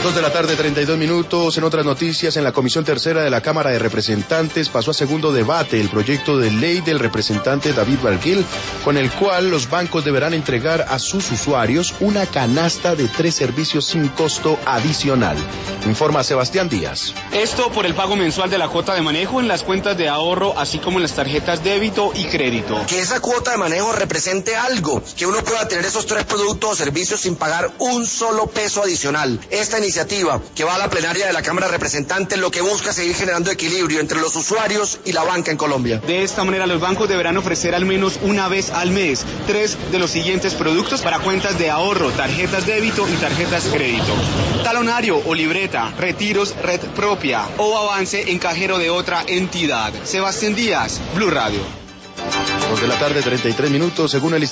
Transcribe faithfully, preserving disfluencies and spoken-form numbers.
Dos de la tarde, treinta y dos minutos. En otras noticias, en la Comisión Tercera de la Cámara de Representantes pasó a segundo debate el proyecto de ley del representante David Barguil, con el cual los bancos deberán entregar a sus usuarios una canasta de tres servicios sin costo adicional. Informa Sebastián Díaz. Esto por el pago mensual de la cuota de manejo en las cuentas de ahorro, así como en las tarjetas débito y crédito. Que esa cuota de manejo represente algo, que uno pueda tener esos tres productos o servicios sin pagar un solo peso adicional. Esta iniciativa que va a la plenaria de la Cámara de Representantes lo que busca es seguir generando equilibrio entre los usuarios y la banca en Colombia. De esta manera los bancos deberán ofrecer al menos una vez al mes tres de los siguientes productos para cuentas de ahorro, tarjetas débito y tarjetas crédito: talonario o libreta, retiros, red propia o avance en cajero de otra entidad. Sebastián Díaz, Blue Radio. Dos de la tarde, treinta y tres minutos, según el